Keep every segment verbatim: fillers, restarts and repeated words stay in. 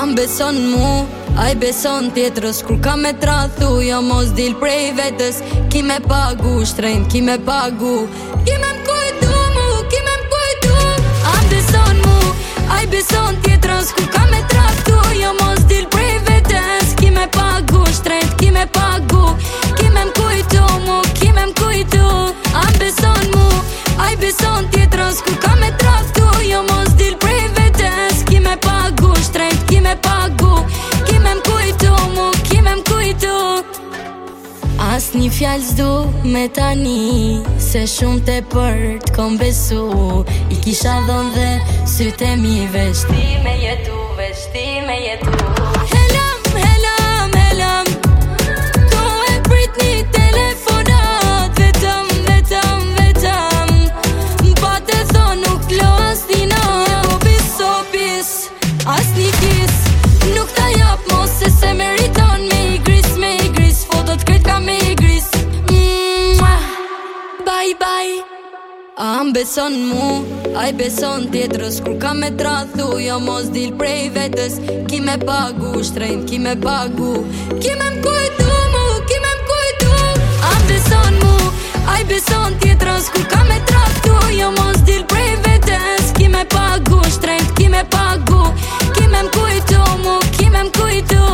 Am beson mu, ai beson tjetrës. Kur ka me trathu, jo mos dil prej vetës. Ki me pagu, shtrejn, ki me pagu. Ki me m'kujtu mu, ki me m'kujtu. Am beson mu, ai beson tjetrës. Kur ka me trathu, jo mos dil prej vetës. Ki me pagu, shtrejn, ki me pagu. Ki me m'kujtu mu, ki me m'kujtu. Am beson mu, ai beson tjetrës. Kur ka me trathu, jo mos dil prej vetës. Ki me pagu, shtrejn, ki me pagu. Ki me m'kujtu mu, ki me m'kujtu. As një fjallë s'du me tani, se shumë te për t'kom besu. I kisha dhon dhe syte mi veç ti me jetu, veç ti me jetu. Helam, helam, helam, tu e prit një telefonat. Vetëm, vetëm, vetëm, m'pa te thon nuk lo as një nat. Opis, opis, as një kis, nuk ta jap mos se se meriton. Me i gris, me i gris, fotot kret ka me i gris. Mwah, bye bye. Am beson mu, ai beson tjetrës. Kur ka me trathu, jo mos dil prej vetës. Ki me pagu, shtrejn, ki me pagu. Ki me m'kujtu mu, ki me m'kujtu. Am beson mu, ai beson tjetrës. Kur ka me trathu, jo mos dil prej vetës. Ki me pagu, shtrejn, ki me pagu. Ki me m'kujtu mu, ki me m'kujtu.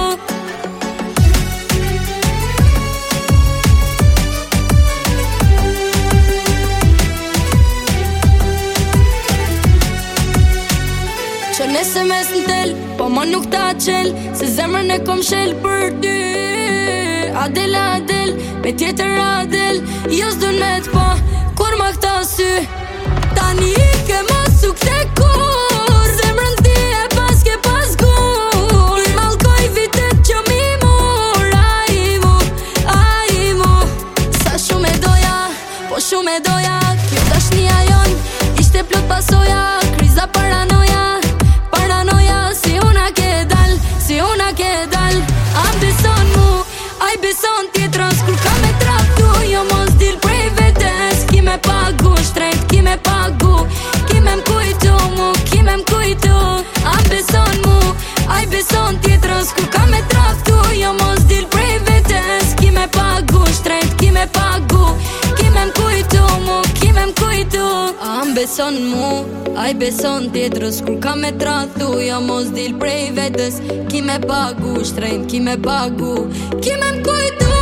Që nëse mes në tel, po ma nuk ta qel. Se zemrën e kom shel për ty. Adel, Adel, me tjetër Adel. Jo s'du net po, kur ma këta sy. Tani i ke mos u kte kur. Zemrën ti e pas ke pas gur. I malkoj vitet që mi mur. A i mu, a i mu. Sa shumë e doja, po shumë e doja. Kjo dashnia jon, ishte plot pasoja. Kriza paranoja. Si una ke dal, si una ke dal. Am beson mu, ai beson tjetrës. Kur ka me trathu, jo mos dil prej vetës. Ki me pagu, shtrejt, ki me pagu. Ki me m'kujtu mu, ki me m'kujtu. Am beson mu, ai beson tjetrës. Kur ka me trathu, jo mos dil prej vetës. Ki me pagu, shtrejt, ki me pagu. Ki me m'kujtu mu, ki me m'kujtu. Am beson mu, ai beson tjetrës. Kur ka me trathu, jo mos dil prej vetës. Ki me pagu, shtrejn, ki me pagu. Ki me m'kujtu.